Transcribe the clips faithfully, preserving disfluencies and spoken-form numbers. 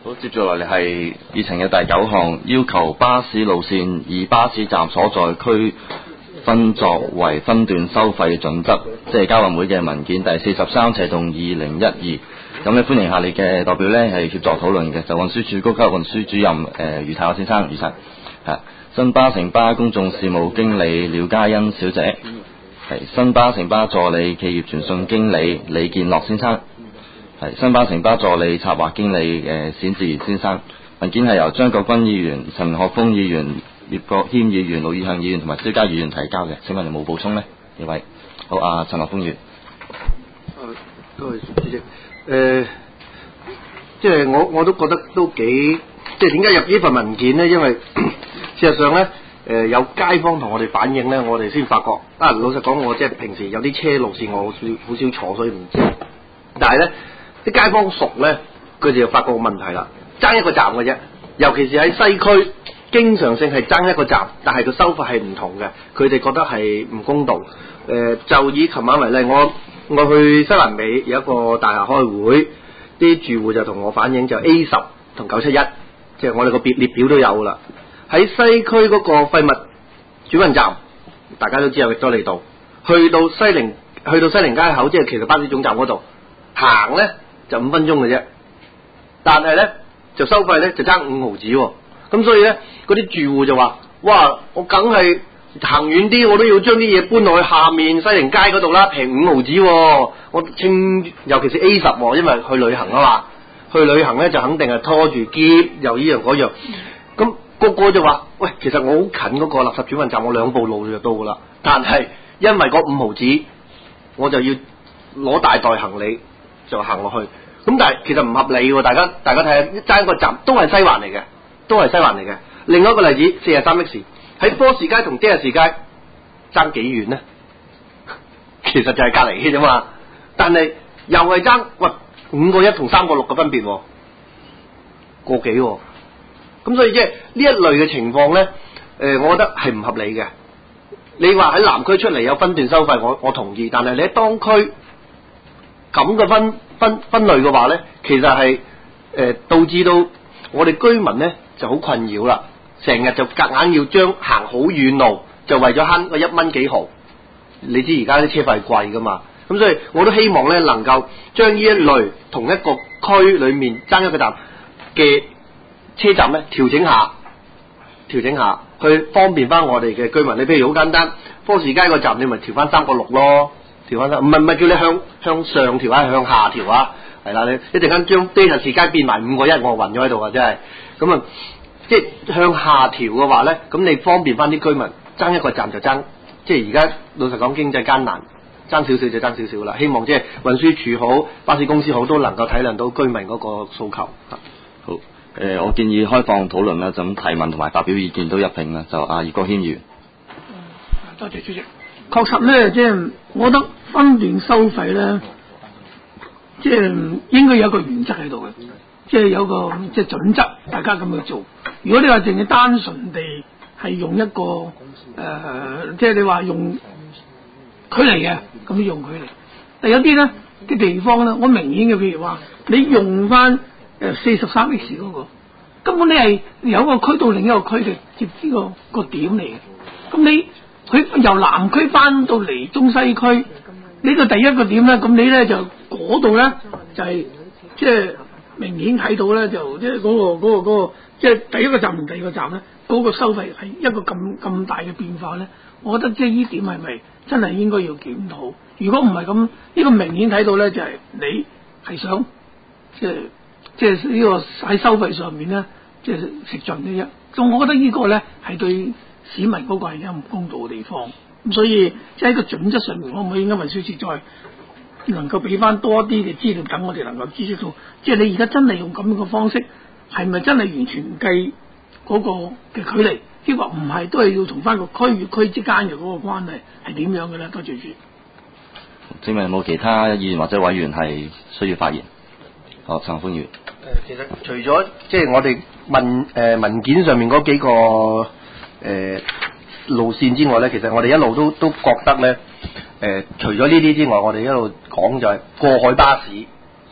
好，接住落嚟係議程嘅第九項，要求巴士路線以巴士站所在區分作為分段收費準則，即係交運會嘅文件第四十三斜動二零一二。咁咧歡迎下列嘅代表咧係協助討論嘅，就運輸署高級運輸主任誒、呃、余太學先生，余生係新巴城巴公眾事務經理廖嘉欣小姐，係新巴城巴助理企業傳訊經理李建樂先生。係新巴城巴助理策劃經理誒冼志賢先生，文件係由張國軍議員、陳學鋒議員、葉國謙議員、盧以向議員同埋蕭嘉議員提交嘅。請問有冇補充呢？呢位好啊，陳學鋒議員。 誒，多謝主席。誒、呃，即係我我都覺得都幾，即係點解入呢份文件呢？因為事實上咧，誒、呃、有街坊同我哋反映咧，我哋先發覺啊。老實講，我即係平時有啲車路線我好少好少坐，所以唔知。但係咧。啲街坊熟咧，佢哋就發覺個問題啦，爭一個站嘅啫。尤其是喺西區，經常性係爭一個站，但係個收費係唔同嘅，佢哋覺得係唔公道。誒、呃，就以琴晚為例，我我去西環尾有一個大廈開會，啲住戶就同我反映就 A 十同九七一，即係我哋個列列表都有啦。喺西區嗰個廢物轉運站，大家都知有域多利道，去到西寧去到西寧街口，即係其實巴士總站嗰度行咧。就五分鐘嘅啫，但係咧就收費咧就爭五毫子喎，咁所以咧嗰啲住戶就話：哇，我梗係行遠啲，我都要將啲嘢搬落去下面西寧街嗰度啦，平五毫子喎。我清，尤其是 A 十喎，因為去旅行啊嘛，去旅行咧就肯定係拖住篋又依樣嗰樣，咁、那個個就話：喂，其實我好近嗰個垃圾轉運站，我兩步路就到噶啦，但係因為嗰五毫子，我就要攞大袋行李就行落去。咁但係其實唔合理喎，大家大家睇下，爭一個站都係西環嚟嘅，都係西環嚟嘅。另外一個例子，四十三 X 喺科士街同爹士街爭幾遠呢？其實就係隔離嘅啫嘛，但係又係爭喂五個一同三個六嘅分別，個幾喎。咁所以即係呢一類嘅情況咧，誒、呃，我覺得係唔合理嘅。你話喺南區出嚟有分段收費，我我同意，但係你喺當區咁嘅分分分類嘅話咧，其實係誒、呃、導致到我哋居民咧就好困擾啦，成日就夾硬要將行好遠路，就為咗慳個一蚊幾毫。你知而家啲車費貴噶嘛，咁所以我都希望咧能夠將呢一類同一個區裏面爭一個站嘅車站咧調整下，調整下去方便翻我哋嘅居民。你譬如好簡單，科士街個站你咪調翻三個六咯。調翻唔係唔係叫你向向上調啊，向下調啊，係啦，你一陣間將爹士街變埋五個一，我暈咗喺度啊，真係咁啊！即係向下調嘅話咧，咁你方便翻啲居民，爭一個站就爭，即係而家老實講經濟艱難，爭少少就爭少少啦。希望即係運輸署好、巴士公司好都能夠體諒到居民嗰個訴求。 好，誒、呃，我建議開放討論啦，就咁提問同埋發表意見都一併啦。就阿葉國謙議員。 嗯，多謝主席。確實咧，即係我覺得分段收費咧，即係應該有一個原則喺度嘅，即係有個即係準則，大家咁去做。如果你話淨係單純地係用一個誒、呃，即係你話用距離嘅，咁用距離。但有啲咧嘅地方咧，我明顯嘅，譬如話你用翻誒四十三 X 嗰個，根本你係有一個區到另一個區嘅接呢個個點嚟嘅，咁你。佢由南區翻到嚟中西區，呢、這個第一個點咧，咁你咧就嗰度咧就係即係明顯睇到咧，就即係嗰個嗰、那個嗰、那個即係、就是、第一個站同第二個站咧，嗰、那個收費係一個咁咁大嘅變化咧。我覺得即係呢點係咪真係應該要檢討？如果唔係咁，呢、這個明顯睇到咧就係、是、你係想即係即係呢個喺收費上面咧，即、就、係、是、食盡嘅啫。咁我覺得呢個咧係對市民嗰個係有唔公道嘅地方，咁所以即係喺個準則上面，可唔可以因為運輸署再能夠俾翻多啲嘅資料，等我哋能夠知悉到，即係你而家真係用咁樣嘅方式，係咪真係完全唔計嗰個嘅距離？抑或唔係都係要同翻個區與區之間嘅嗰個關係係點樣嘅咧？多謝主席。 請問有冇其他議員或者委員係需要發言？好，陳歡議員。誒， 其實除咗即係我哋文誒、呃、文件上面嗰幾個。誒、呃、路線之外咧，其實我哋一路都都覺得咧，誒、呃、除咗呢啲之外，我哋一路講就係過海巴士，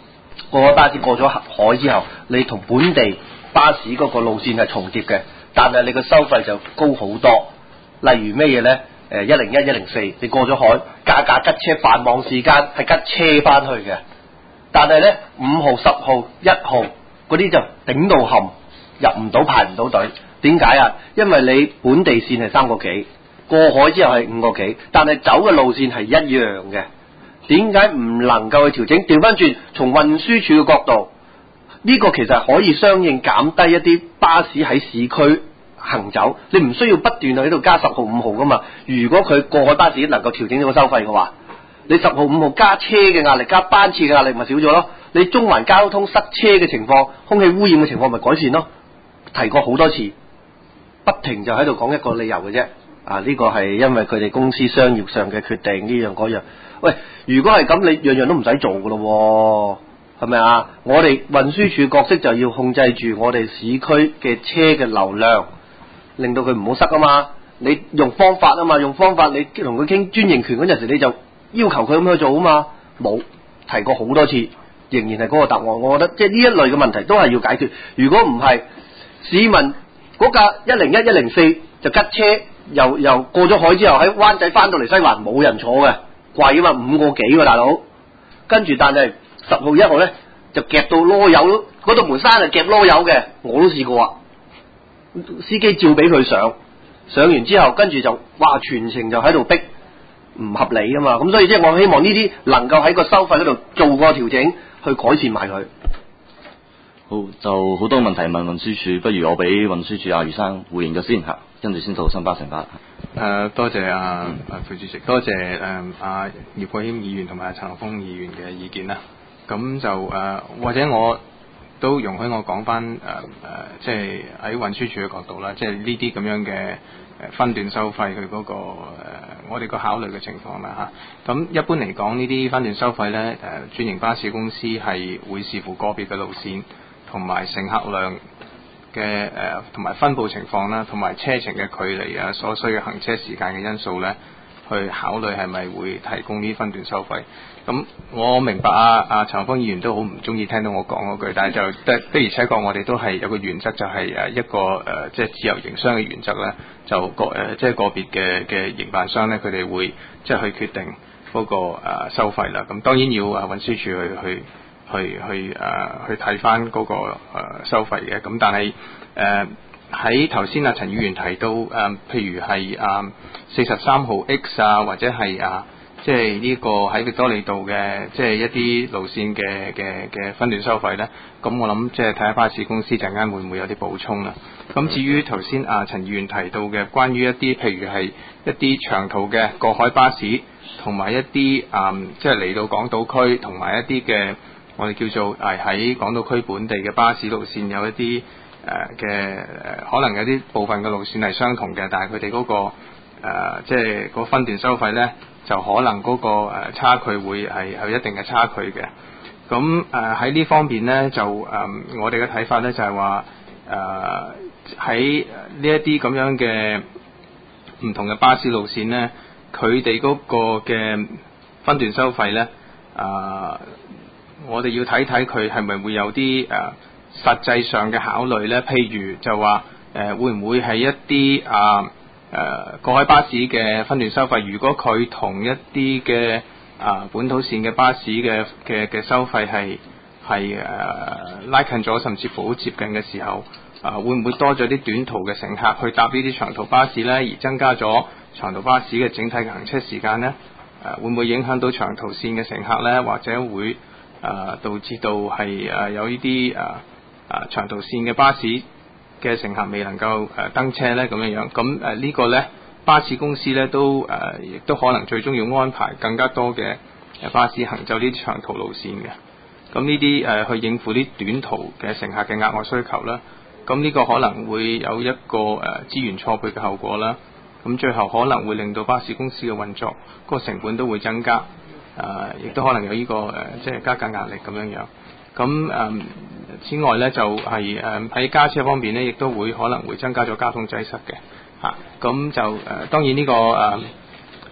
過海巴士過咗海之後，你同本地巴士嗰個路線係重疊嘅，但係你個收費就高好多。例如咩嘢呢？誒一零一、一零四，你過咗海，架架吉車繁忙時間係吉車翻去嘅，但係呢，五號、十號、一號嗰啲就頂到冚，入唔到排唔到隊。點解啊？因為你本地線係三個幾，過海之後係五個幾，但係走嘅路線係一樣嘅。點解唔能夠去調整？調翻轉，從運輸署嘅角度，呢個其實可以相應減低一啲巴士喺市區行走，你唔需要不斷喺度加十號、五號噶嘛。如果佢過海巴士能夠調整咗個收費嘅話，你十號、五號加車嘅壓力、加班次嘅壓力咪少咗咯。你中環交通塞車嘅情況、空氣污染嘅情況咪改善咯。提過好多次，不停就喺度講一個理由嘅啫。啊，呢個係因為佢哋公司商業上嘅決定，呢樣嗰樣。喂，如果係咁，你樣樣都唔使做噶咯，係咪啊？我哋運輸署角色就要控制住我哋市區嘅車嘅流量，令到佢唔好塞啊嘛。你用方法啊嘛，用方法你同佢傾專營權嗰陣時，你就要求佢咁去做啊嘛。冇提過好多次，仍然係嗰個答案。我覺得即係呢一類嘅問題都係要解決。如果唔係，市民嗰架一零一、一零四就吉車，又又過咗海之後喺灣仔翻到嚟西環冇人坐嘅。貴啊嘛，五個幾喎大佬，跟住但係十號一號咧就夾到囉柚，嗰度門山係夾囉柚嘅，我都試過啊。司機照俾佢上，上完之後跟住就哇全程就喺度逼，唔合理啊嘛。咁所以即係我希望呢啲能夠喺個收費嗰度做個調整，去改善埋佢。 好，就好多問題問運輸署，不如我俾運輸署阿余生回應咗先嚇，跟住先到新巴城巴。 誒、呃，多謝阿阿副主席，多謝誒阿葉國謙議員同埋阿陳學鋒議員嘅意見啦。咁就誒、呃，或者我都容許我講翻誒誒，即係喺運輸署嘅角度啦，即係呢啲咁樣嘅誒分段收費佢嗰、那個、呃、我哋個考慮嘅情況啦嚇。咁一般嚟講，呢啲分段收費咧誒，專營巴士公司係會視乎個別嘅路線同埋乘客量嘅誒同埋分佈情況啦，同埋車程嘅距離啊，所需嘅行車時間嘅因素咧，去考慮係咪會提供呢分段收費。咁我明白啊，阿陳學鋒議員都好唔中意聽到我講嗰句，但係就的的而且確我哋都係有個原則，就係誒一個誒即係自由營商嘅原則咧，就個誒即係個別嘅嘅營辦商咧，佢哋會即係去決定嗰個誒收費啦。咁當然要啊運輸署去去。去去誒、呃、去睇翻嗰個、呃、收費嘅。咁但係誒喺頭先啊陳議員提到誒、呃，譬如係啊四十三號 X 啊，或者係啊即係呢個喺域多利道嘅即係一啲路線嘅嘅嘅分段收費咧，咁我諗即係睇下巴士公司陣間會唔會有啲補充啦。咁至於頭先啊陳議員提到嘅關於一啲譬如係一啲長途嘅過海巴士，同埋一啲啊、呃、即係嚟到港島區，同埋一啲嘅我哋叫做誒喺港島區本地嘅巴士路線有一啲誒嘅誒，可能有啲部分嘅路線係相同嘅，但係佢哋嗰個誒、呃、即係個分段收費咧，就可能嗰個誒差距會係有一定嘅差距嘅。咁誒喺呢方面咧，就誒、呃、我哋嘅睇法咧就係話誒喺呢一啲咁樣嘅唔同嘅巴士路線咧，佢哋嗰個嘅分段收費咧啊。呃我哋要睇睇佢係咪會有啲誒、呃、實際上嘅考慮咧？譬如就話誒、呃、會唔會係一啲啊誒過海巴士嘅分段收費？如果佢同一啲嘅啊本土線嘅巴士嘅嘅嘅收費係係誒拉近咗，甚至乎好接近嘅時候，啊、呃、會唔會多咗啲短途嘅乘客去搭呢啲長途巴士咧？而增加咗長途巴士嘅整體嘅行車時間咧？誒、呃、會唔會影響到長途線嘅乘客咧？或者會誒、呃、導致到係誒、呃、有呢啲誒誒長途線嘅巴士嘅乘客未能夠誒、呃、登車咧咁樣樣，咁誒呢個咧巴士公司咧都誒亦、呃、都可能最終要安排更加多嘅誒巴士行走呢啲長途路線嘅，咁呢啲誒去應付啲短途嘅乘客嘅額外需求啦，咁呢個可能會有一個誒、呃、資源錯配嘅後果啦，咁最後可能會令到巴士公司嘅運作嗰、那個成本都會增加。誒，亦、呃、都可能有呢、這個誒、呃，即係加價壓力咁樣樣。咁誒、呃，此外咧就係誒喺加車方面咧，亦都會可能會增加咗交通擠塞嘅嚇。咁、啊、就誒、呃，當然呢、這個誒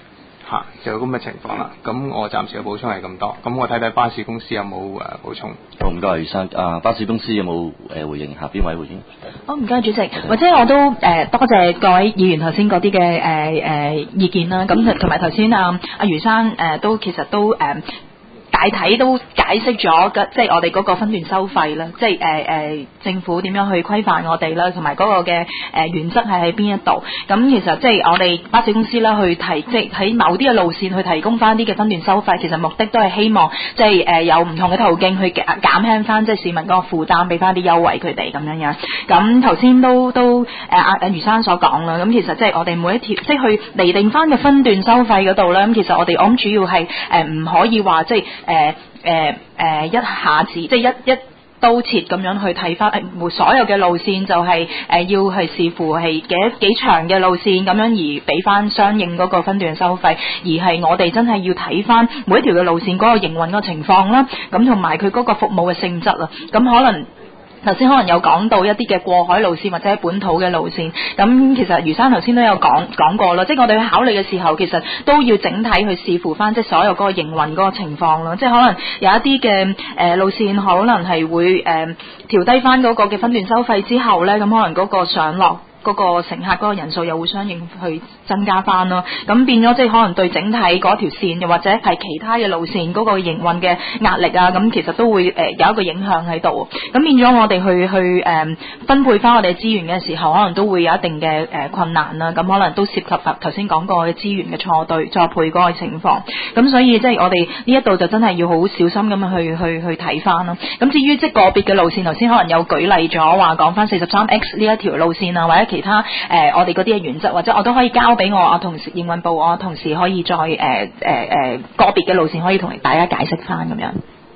嚇、啊，就有咁嘅情況啦。咁我暫時嘅補充係咁多。咁我睇睇巴士公司有冇誒、呃、補充。 好，唔該，余生。啊，巴士公司有冇誒、呃、回應下？邊位回應？ 好，唔該主席，或者我都誒、呃、多謝各位議員頭先嗰啲嘅誒誒意見啦。咁同埋頭先啊阿余生誒、呃、都其實都誒。呃大體都解釋咗嘅，即係我哋嗰個分段收費啦，即係誒誒政府點樣去規範我哋啦，同埋嗰個嘅誒、呃、原則係喺邊一度。咁其實即係我哋巴士公司啦，去提即係喺某啲嘅路線去提供翻啲嘅分段收費，其實目的都係希望即係誒有唔同嘅途徑去減減輕翻即係市民嗰個負擔，俾翻啲優惠佢哋咁樣樣。咁頭先都都誒阿阿余生所講啦，咁其實即係我哋每一條即係去釐定翻嘅分段收費嗰度咧，咁其實我哋我諗主要係誒唔可以話即係。誒誒誒一下子即係一一刀切咁樣去睇翻誒所有嘅路線就係、是、誒、呃、要係視乎係幾幾長嘅路線咁樣而俾翻相應嗰個分段收費，而係我哋真係要睇翻每一條嘅路線嗰個營運個情況啦，咁同埋佢嗰個服務嘅性質啊，咁可能。頭先可能有講到一啲嘅過海路線或者係本土嘅路線，咁其實余生頭先都有講講過啦，即係我哋去考慮嘅時候，其實都要整體去視乎翻即係所有嗰個營運嗰個情況咯，即係可能有一啲嘅誒路線可能係會誒、呃、調低翻嗰個嘅分段收費之後咧，咁可能嗰個上落嗰個乘客嗰個人數又會相應去增加翻咯，咁變咗即係可能對整體嗰條線又或者係其他嘅路線嗰個營運嘅壓力啊，咁其實都會誒、呃、有一個影響喺度，咁變咗我哋去去誒、呃、分配翻我哋資源嘅時候，可能都會有一定嘅誒、呃、困難啦，咁可能都涉及頭先講過嘅資源嘅錯對錯配嗰個情況，咁所以即係我哋呢一度就真係要好小心咁去去去睇翻咯。咁至於即係個別嘅路線，頭先可能有舉例咗話講翻四十三 X 呢一條路線啊，或者其他誒、呃、我哋嗰啲嘅原則，或者我都可以交俾我啊同事營運部，我同事可以再誒誒誒個別嘅路線可以同大家解釋翻咁樣。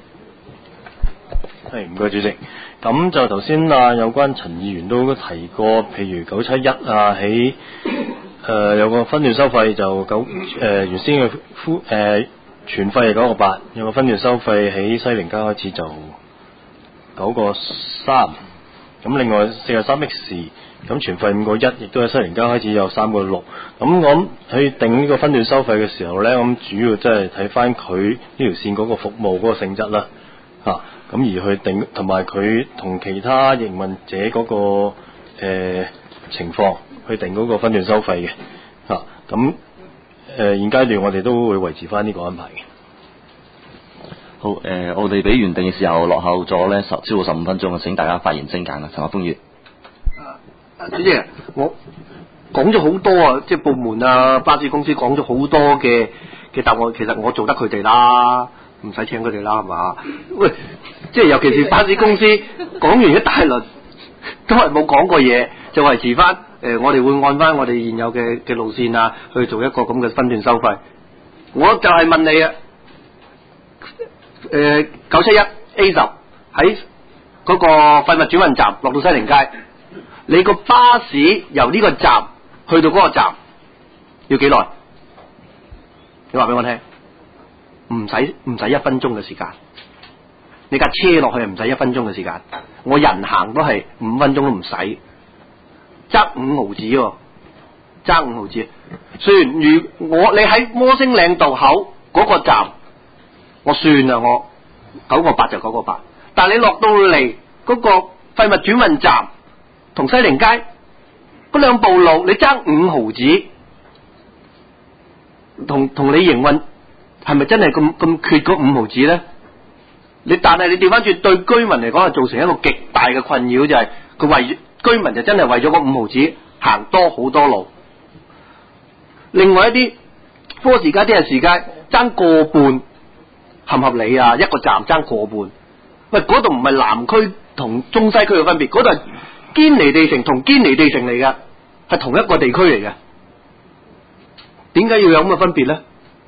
係，唔該主席。咁就頭先啊，有關陳議員都提過，譬如九七一啊，喺誒、呃、有個分段收費就九誒、呃、原先嘅呼誒全費係九個八，有個分段收費喺西寧街開始就九個三，咁另外四十三 X。咁全費五個一，亦都喺西寧街開始有三個六。咁我諗去定呢個分段收費嘅時候呢，咁主要即係睇翻佢呢條線嗰個服務嗰個性質啦，嚇、啊。咁而去定同埋佢同其他營運者嗰、那個、呃、情況去定嗰個分段收費嘅，嚇、啊。咁誒、呃、現階段我哋都會維持翻呢個安排嘅。 好誒、呃，我哋俾原定嘅時候落後咗呢十超過十五分鐘，請大家發言精簡啦。陳學鋒議員。 主席，我講咗好多啊，即係部門啊、巴士公司講咗好多嘅嘅答案，其實我做得佢哋啦，唔使請佢哋啦，係嘛？喂，即係尤其是巴士公司講完一大輪，都係冇講過嘢，就維持翻誒、呃，我哋會按翻我哋現有嘅嘅路線啊，去做一個咁嘅分段收費。我就係問你啊，誒九七一 A 十喺嗰個廢物轉運站落到西寧街。你個巴士由呢個站去到嗰個站要幾耐？你話俾我聽，唔使唔使一分鐘嘅時間。你架車落去唔使一分鐘嘅時間，我人行都係五分鐘都唔使，爭五毫子喎，爭五毫子。雖然如我你喺摩星嶺道口嗰個站，我算啦，我九個八就九個八。但係你落到嚟嗰個廢物轉運站。同西寧街嗰兩步路，你爭五毫子，同同你營運係咪真係咁咁缺嗰五毫子咧？你但係你調翻轉對居民嚟講，係造成一個極大嘅困擾，就係、是、佢為居民就真係為咗嗰五毫子行多好多路。另外一啲科士街、天日士街爭個半，合唔合理啊？一個站爭個半，喂，嗰度唔係南區同中西區嘅分別，嗰度係堅尼地城同堅尼地城嚟嘅，係同一個地區嚟嘅，點解要有咁嘅分別咧？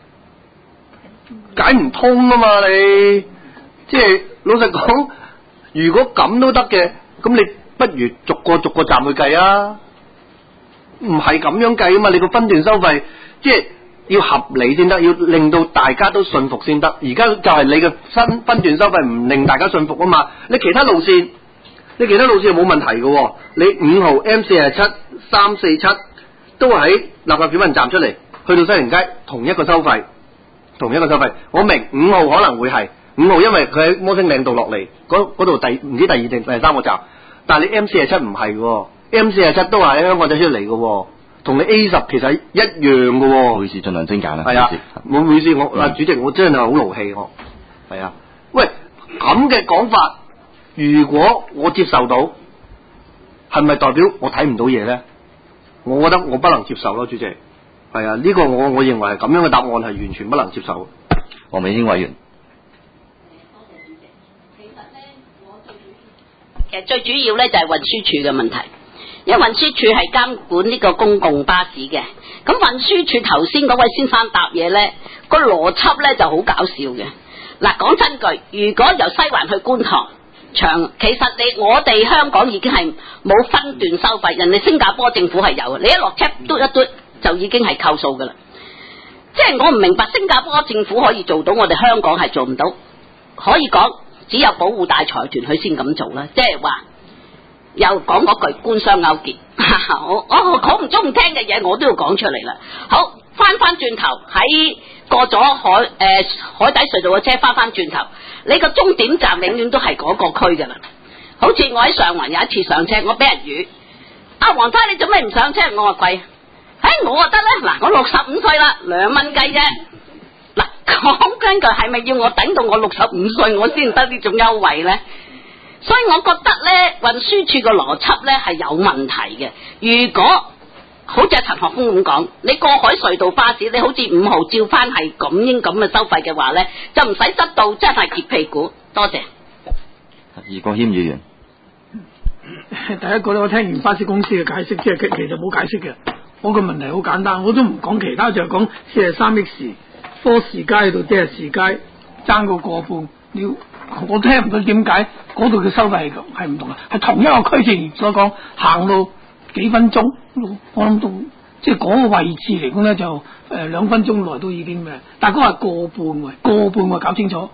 解唔通啊嘛！你即係老實講，如果咁都得嘅，咁你不如逐個逐個站去計啊，唔係咁樣計啊嘛！你個分段收費即係要合理先得，要令到大家都信服先得。而家就係你嘅新分段收費唔令大家信服啊嘛！你其他路線。你其他路線係冇問題嘅、哦，你五號 M 四十七三四七都喺立法轉運站出嚟， 去到西營街同一個收費，同一個收費。我明五號可能會係五號，因為佢喺摩星嶺道落嚟，嗰度第唔知第二定第三個站。但係你 M 四十七唔係喎 ，M 四十七都係喺香港仔出嚟嘅喎，同你 A 十其實一樣嘅喎。 唔好意思，盡量精簡啦。 係啊，冇唔好意思，我啊、嗯、主席，我真係好勞氣我。係啊，喂，咁嘅講法，如果我接受到，係咪代表我睇唔到嘢咧？我覺得我不能接受咯，主席。係啊，呢、這個我我認為係咁樣嘅答案係完全不能接受。 黃美興委員。 其實最主要咧就係運輸署嘅問題，因為運輸署係監管呢個公共巴士嘅。咁運輸署頭先嗰位先生答嘢咧，個邏輯咧就好搞笑嘅。嗱，講真句，如果由西環去觀塘長，其實你我哋香港已經係冇分段收費，人哋新加坡政府係有嘅，你一落車嘟一嘟就已經係扣數噶啦。即係我唔明白新加坡政府可以做到，我哋香港係做唔到。可以講只有保護大財團佢先咁做啦，即係話又講嗰句官商勾結。我我好唔中意聽嘅嘢，我都要講出嚟啦。好，翻翻轉頭喺過咗海誒、呃、海底隧道嘅車，翻翻轉頭，你個終點站永遠都係嗰個區噶啦。好似我喺上環有一次上車，我俾人語，阿黃生你做咩唔上車？我話貴，唉、哎、我話得咧，嗱我六十五歲啦，兩蚊雞啫。嗱講緊佢係咪要我等到我六十五歲我先得呢種優惠咧？所以我覺得咧，運輸署個邏輯咧係有問題嘅。如果好似陳學鋒咁講，你過海隧道巴士，你好似五號照翻係咁應咁嘅收費嘅話咧，就唔使執到真係揭屁股。多謝。 葉國謙議員。 第一個咧，我聽完巴士公司嘅解釋，即係其實冇解釋嘅。我個問題好簡單，我都唔講其他，就係講四十三億時科士街到即係士街爭個過半，要我聽唔到點解嗰度嘅收費係唔同啊？係同一個區，正如所講，行路幾分鐘，我諗到即係嗰個位置嚟講咧，就誒兩、呃、分鐘內都已經咩？但係嗰個係過半喎，過半喎，搞清楚，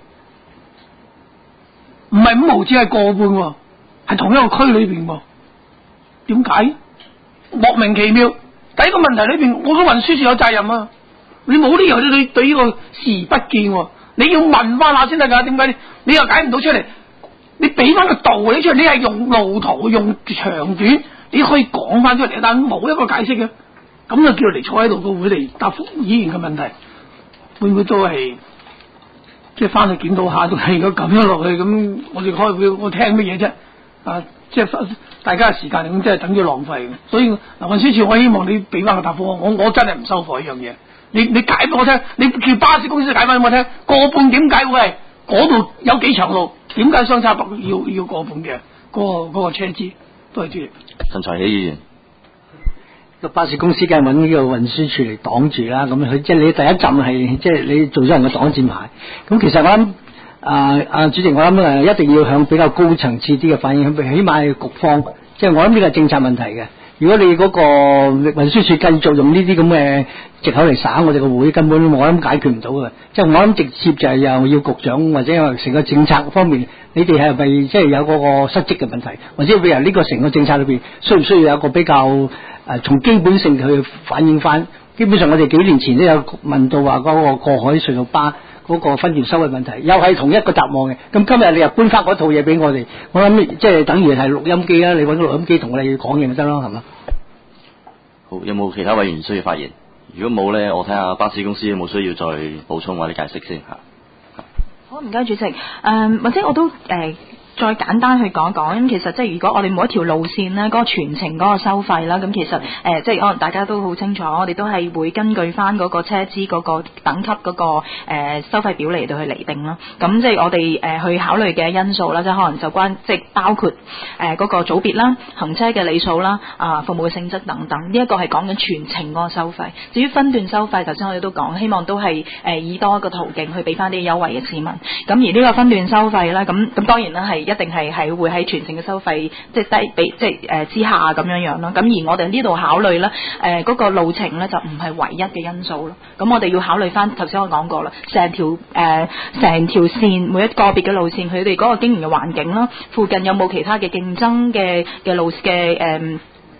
唔係五毫子係過半喎，係同一個區裏邊喎，點解？莫名其妙。第一個問題裏邊，我個運輸署有責任啊！你冇理由你對呢個視而不見喎，你要問翻下先得㗎。點解你又解唔到出嚟？你俾翻個道理出嚟，你係用路途用長短，你可以講翻出嚟，但冇一個解釋嘅，咁就叫嚟坐喺度個會嚟答覆議員嘅問題，會唔會都係即係翻去檢討下？都係如果咁樣落去，咁我哋開會我聽乜嘢啫？啊！即係大家嘅時間嚟講，真係等於浪費嘅。所以嗱，運輸署，我希望你俾翻個答覆我，我我真係唔收貨呢樣嘢。你你解俾我聽，你叫巴士公司解翻俾我聽，過半點解會係嗰度有幾長路？點解相差百要要過半嘅嗰、嗰個嗰、嗰個車資？都係主席。陳財喜議員， 個巴士公司梗係揾呢個運輸署嚟擋住啦。咁佢即係你第一站係即係你做咗人嘅擋箭牌。咁其實我諗。啊啊！主席，我諗誒一定要向比較高層次啲嘅反映，起碼係局方，即係我諗呢個係政策問題嘅。如果你嗰個運輸署繼續用呢啲咁嘅藉口嚟耍我哋個會，根本我諗解決唔到嘅。即係我諗直接就係又要局長或者係成個政策方面，你哋係咪即係有嗰個失職嘅問題，或者譬如呢個成個政策裏邊需唔需要有一個比較誒從基本性去反映翻？基本上我哋幾年前都有問到話嗰個過海隧道巴。嗰個分段收費問題又係同一個答案嘅，咁今日你又搬翻嗰套嘢俾我哋，我諗即係等於係錄音機啦，你揾個錄音機同我哋講嘢咪得咯，係嘛？ 好，有冇其他委員需要發言？如果冇咧，我睇下巴士公司有冇需要再補充或者解釋先嚇。 好，唔該主席，誒、呃、或者我都誒。呃再簡單去講講，咁其實即係如果我哋每一條路線咧，嗰、那個全程嗰個收費啦，咁其實誒、呃、即係可能大家都好清楚，我哋都係會根據翻嗰個車資嗰個等級嗰、那個誒、呃、收費表嚟到去釐定啦。咁即係我哋誒、呃、去考慮嘅因素啦，即係可能就關即係包括誒嗰、呃那個組別啦、行車嘅里數啦、啊、呃、服務嘅性質等等。呢、這、一個係講緊全程嗰個收費。至於分段收費，頭先我哋都講，希望都係誒、呃、以多一個途徑去俾翻啲優惠嘅市民。咁而呢個分段收費咧，咁咁當然啦係。一定係係會喺全程嘅收費即係低比即係誒之下咁樣樣咯。咁而我哋呢度考慮咧誒嗰個路程咧就唔係唯一嘅因素咯。咁我哋要考慮翻頭先我講過啦，成條誒成條線每一個別嘅路線佢哋嗰個經營嘅環境啦，附近有冇其他嘅競爭嘅嘅路嘅誒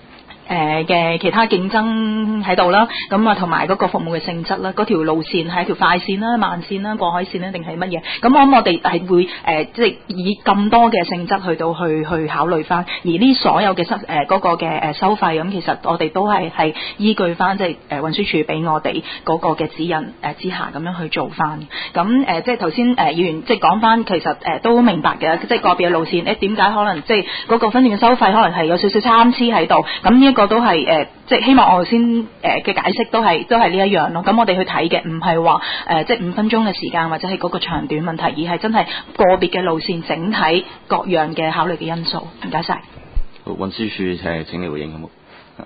誒嘅其他競爭喺度啦，咁啊同埋嗰個服務嘅性質啦，嗰條路線係一條快線啦、慢線啦、過海線啦定係乜嘢？咁我諗我哋係會誒、呃、即係以咁多嘅性質去到去去考慮翻，而呢所有嘅收誒嗰個嘅誒收費，咁其實我哋都係係依據翻即係誒運輸署俾我哋嗰個嘅指引誒之下咁樣去做翻。咁誒、呃、即係頭先誒議員即係講翻，其實誒、呃、都明白嘅，即係個別嘅路線誒點解可能即係嗰個分段嘅收費可能係有少少參差喺度，咁呢一個都係誒、呃、即係希望我頭先誒嘅解釋都係都係呢一樣咯。咁我哋去睇嘅唔係話誒即係五分鐘嘅時間或者係嗰個長短問題，而係真係個別嘅路線整體各樣嘅考慮嘅因素。唔該晒。 好，運輸署請請你回應好冇？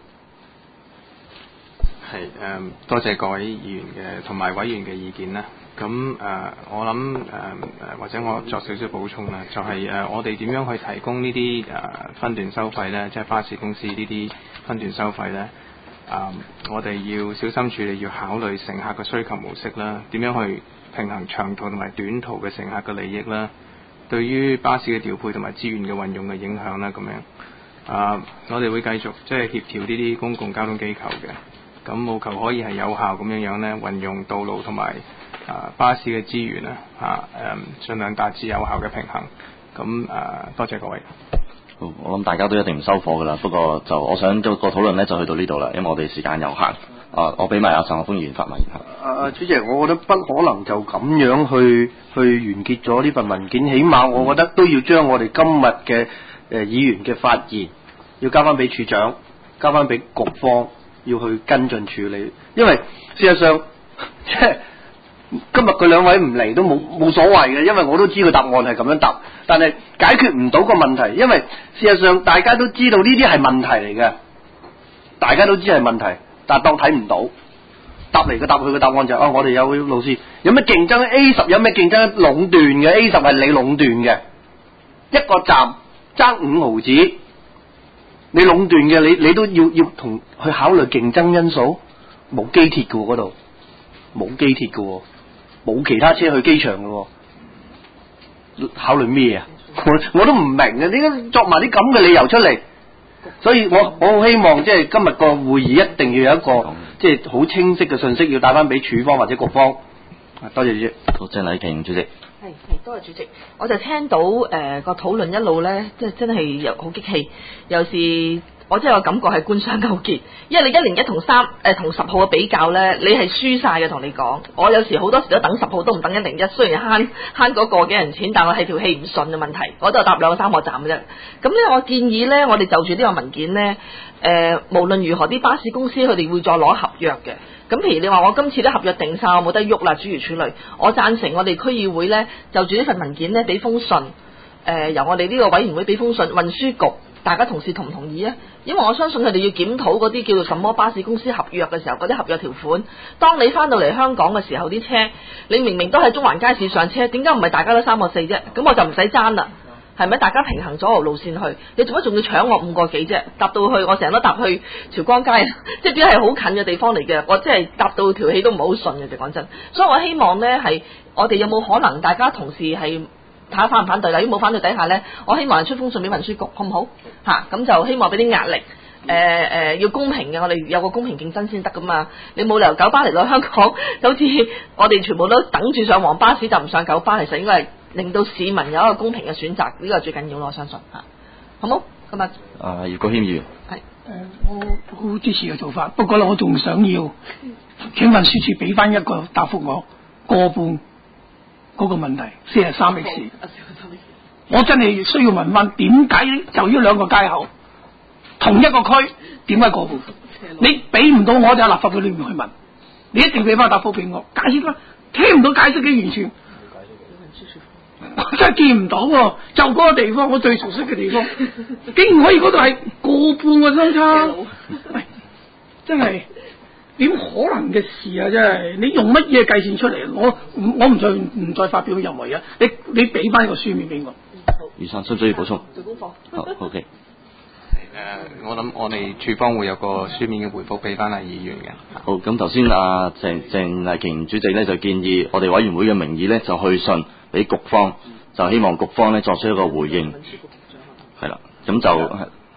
係誒、呃，多謝各位議員嘅同埋委員嘅意見啦。咁誒、呃，我諗誒誒，或者我作少少補充啦，就係、是、誒、呃，我哋點樣去提供呢啲誒分段收費咧？即係巴士公司呢啲分段收費咧？啊、呃，我哋要小心處理，要考慮乘客嘅需求模式啦，點樣去平衡長途同埋短途嘅乘客嘅利益啦，對於巴士嘅調配同埋資源嘅運用嘅影響啦，咁樣啊、呃，我哋會繼續即係協調呢啲公共交通機構嘅，咁務求可以係有效咁樣樣咧運用道路同埋啊巴士嘅資源啊，啊誒，盡量達至有效嘅平衡。咁啊，多謝各位。 好，我諗大家都一定唔收貨噶啦，不過就我想個個討論咧就去到呢度啦，因為我哋時間有限。啊，我俾埋阿陳學鋒議員發問。 啊，主席，我覺得不可能就咁樣去去完結咗呢份文件，起碼我覺得都要將我哋今日嘅誒議員嘅發言要交翻俾處長，交翻俾局方要去跟進處理，因為事實上即係今日佢兩位唔嚟都冇冇所謂嘅，因為我都知道答案係咁樣答，但係解決唔到個問題，因為事實上大家都知道呢啲係問題嚟嘅，大家都知係問題。但係當睇唔到，答嚟嘅答去嘅答案就係、是、哦，我哋有個路線，有咩競爭 A 十有咩競爭壟斷嘅 A 十係你壟斷嘅，一個站爭五毫子，你壟斷嘅你你都要要同去考慮競爭因素，冇機鐵嘅嗰度，冇機鐵嘅，冇其他車去機場嘅，考慮咩啊？我我都唔明啊，點解作埋啲咁嘅理由出嚟？所以我我好希望即係今日個會議一定要有一個即係好清晰嘅信息，要帶翻俾署方或者局方。多謝主席。 好，鄭麗瓊主席。 係係，多謝主席。我就聽到誒個討論一路咧，即係真係又好激氣，有時我真係有感覺係官商勾結，因為你一零一同三誒同十號嘅比較咧，你係輸晒嘅。同你講，我有時好多時都等十號都唔等一零一，雖然慳慳嗰個幾人錢，但我係條氣唔順嘅問題，我都係搭兩個三個站嘅啫。咁咧，我建議咧，我哋就住呢個文件咧，誒、呃、無論如何，啲巴士公司佢哋會再攞合約嘅。咁譬如你話我今次啲合約定晒，我冇得喐啦，諸如此類，我贊成我哋區議會咧就住呢份文件咧俾封信，誒、呃、由我哋呢個委員會俾封信運輸局。大家同事同唔同意啊？因為我相信佢哋要檢討嗰啲叫做什麼巴士公司合約嘅時候，嗰啲合約條款。當你翻到嚟香港嘅時候，啲車你明明都喺中環街市上車，點解唔係大家都三個四啫？咁我就唔使爭啦，係咪？大家平衡咗條路線去，你做乜仲要搶我五個幾啫？搭到去我成日都搭去潮光街，即係邊係好近嘅地方嚟嘅，我真係搭到條氣都唔係好順嘅，就講真。所以我希望呢係我哋有冇可能大家同事係。睇下反唔反對啦，如果冇反對底下呢，我希望出封信俾運輸局，好唔好？嚇、啊，咁就希望俾啲壓力，誒、呃、誒、呃，要公平嘅，我哋有個公平競爭先得噶嘛。你冇理由九巴嚟到香港，就好似我哋全部都等住上黃巴士就唔上九巴，其實應該係令到市民有一個公平嘅選擇，呢、這個最緊要咯，我相信嚇，好冇？咁啊，啊葉國謙議員， 係誒、呃，我好支持嘅做法，不過咧，我仲想要請運輸署俾翻一個答覆我個半。嗰個問題四十三 X， 我真係需要問翻點解就呢兩個街口同一個區點解過半？你俾唔到我就喺立法會裏面去問，你一定俾翻答覆俾我解釋啦。聽唔到解釋嘅完全，我真係見唔到喎。就嗰個地方我最熟悉嘅地方，竟然可以嗰度係過半嘅相差，喂，真係。點可能嘅事啊！真係你用乜嘢計算出嚟？我我唔再唔再發表任何嘢。你你俾翻個書面俾我。 余生需唔需要補充？ 做功課。 好 OK。誒、 呃，我諗我哋處方會有個書面嘅回覆俾翻阿議員嘅。 好，咁頭先阿鄭鄭麗瓊主席咧就建議我哋委員會嘅名義咧就去信俾局方，就希望局方咧作出一個回應。係啦，咁就係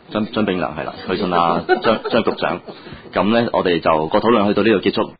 張張炳良係啦，佢信啊張張局長。咁咧，我哋就個討論去到呢度結束。